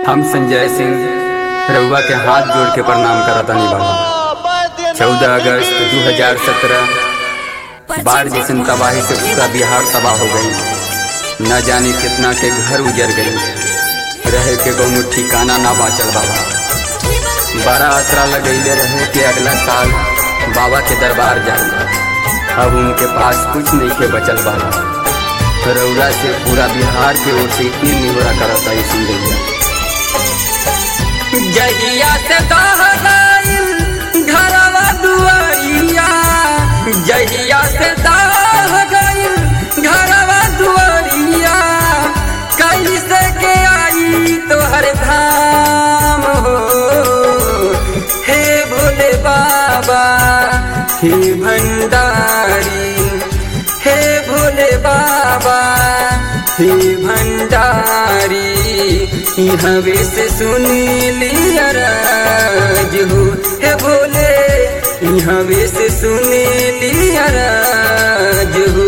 हम संजय सिंह रउआ के हाथ जोड़ के प्रणाम करतानी बाबा। 14 अगस्त 2017 बाढ़ जैसन तबाही से पूरा बिहार तबाह हो गई। न जाने कितना के घर उजर गई, रहे के कोनो ठिकाना ना बाचल बाबा। बड़ा आसरा लगैले रहे कि अगला साल बाबा के दरबार जाए, अब उनके पास कुछ नहीं के बचल बाबा। रउरा से पूरा बिहार के ओर से इतनी निहोरा करता इसी रउरा। जहिया से गइल घरवा दुआरिया, जहिया से गइल घरवा दुआरिया, कैसे के आई तोहर धाम हो। हे भोले बाबा हे भंडारी, हे भोले बाबा हे भंडारी, हवे से सुनी लिया राज हो। हे भोले हवे से सुनी लिया राज हो।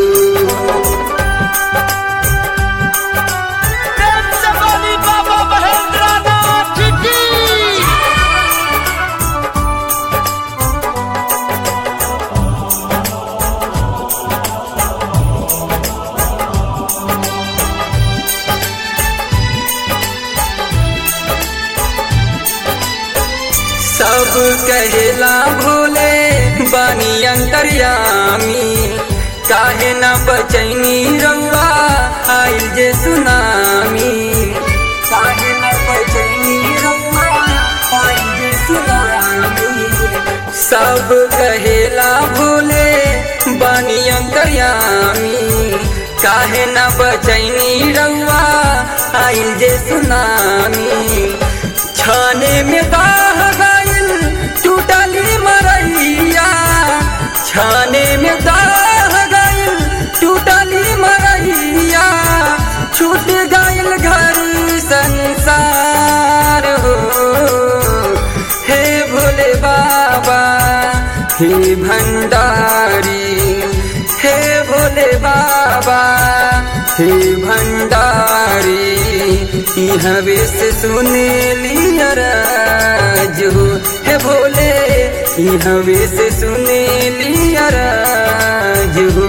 सब कहेला भोले बानी अंतर्यामी, काहे न बचैनी रउआ आइल जे सुनामी। काहे न बचैनी रउआ आइल जे सुनामी। सब कहेला भोले बानी अंतर्यामी, काहे न बचैनी रउआ आइल जे सुनामी। छाने में दाह गइल टूटली मरैया, छाने में दाह गइल टूटली मरैया, छूट गइल घर संसार हो। हे भोले बाबा हे भंडारी, हे भोले बाबा हे भंडारी, हवे से सुने लिया राज हो। हे भोले हवे से सुने लिया राज हो।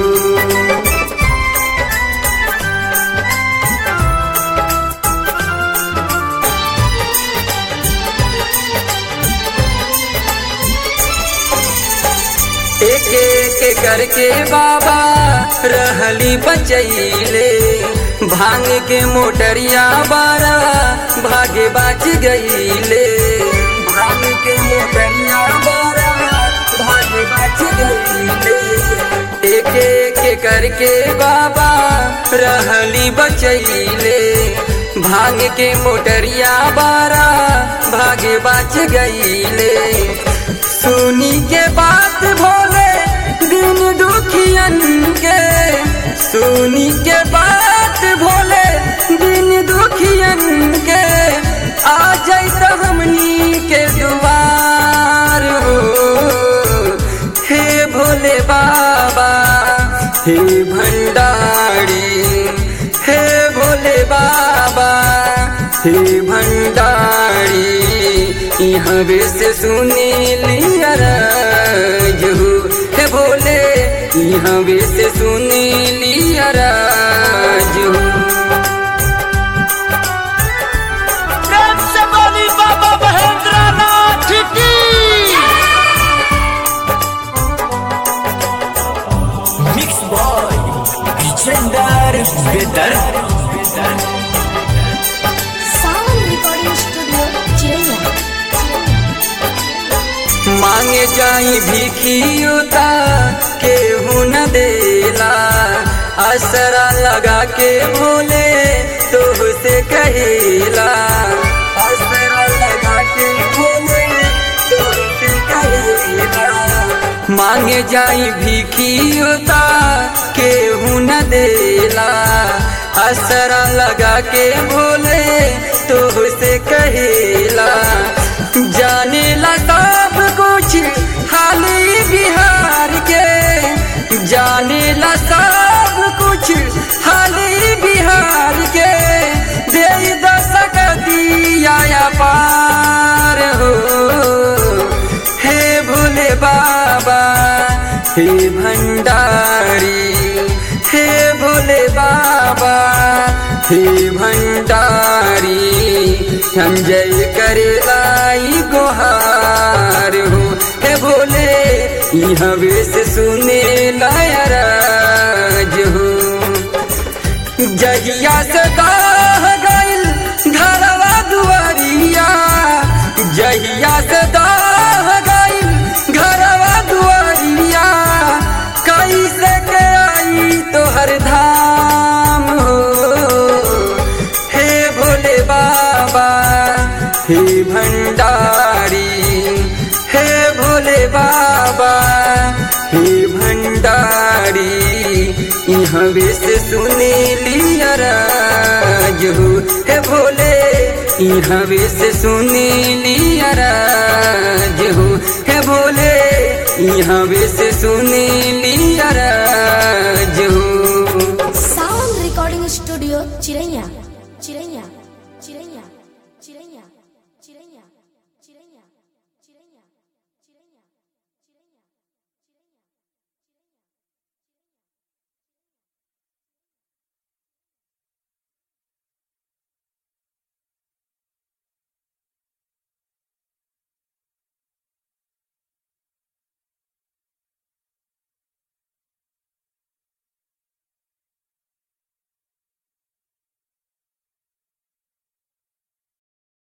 एक एक करके बाबा रहली बचैले, भांग के मोटरिया बारा भागे बाच गईले। भांग के मोटरिया बारा भागे बाच गईले। एक एक करके बाबा रहली बचैले, भांग के मोटरिया बारा भागे बाच गईले। सुनी के बात भोले दिन दुखियन के, सुनी के बात भोले दिन दुखियन के, आ जाइत हमनी के दुआर हो। हे भोले बाबा हे भंडारी, हे भोले बाबा हे भंडारी, हवे से सुनी लिया राज हो। हे भोले हवे से सुनी लिया राज हो। बाबा महेंद्रनाथ की मिक्स बॉय विजेंदर बेदर। मांगे जाई भिखियोता केहू न देला, असरा लगा के भोले तोह से कहेला। असरा लगा के भोले तोह से कहेला। मांगे जाई भिखियोता केहू न देला, असरा लगा के भोले तोह से कहेला। जाने ला सब कुछ हाली बिहार के, जाने ला सब कुछ हाली बिहार के, दे दशक दिया अपार हो। हे भोले बाबा हे भंडारी, हे भोले बाबा हे भंडारी, हम जय करे लाई गुहार हो। हे भोले हवे से सुने लायराज हो। जहिया से दाह गइल घरवा दुआरिया, जहिया से दाह गइल घरवा दुआरिया, कैसे के आई तोहर धाम हो। हे भोले बाबा हे भंडारी, हे भोले बाबा हे भंडारी, हवे से सुने लिया राज हो। हे भोले हवे से सुने लिया राज हो। हे भोले हवे से सुने लिया राज हो। साउंड रिकॉर्डिंग स्टूडियो चिरैया चिरैया चिरैया चिरैया चिरैया।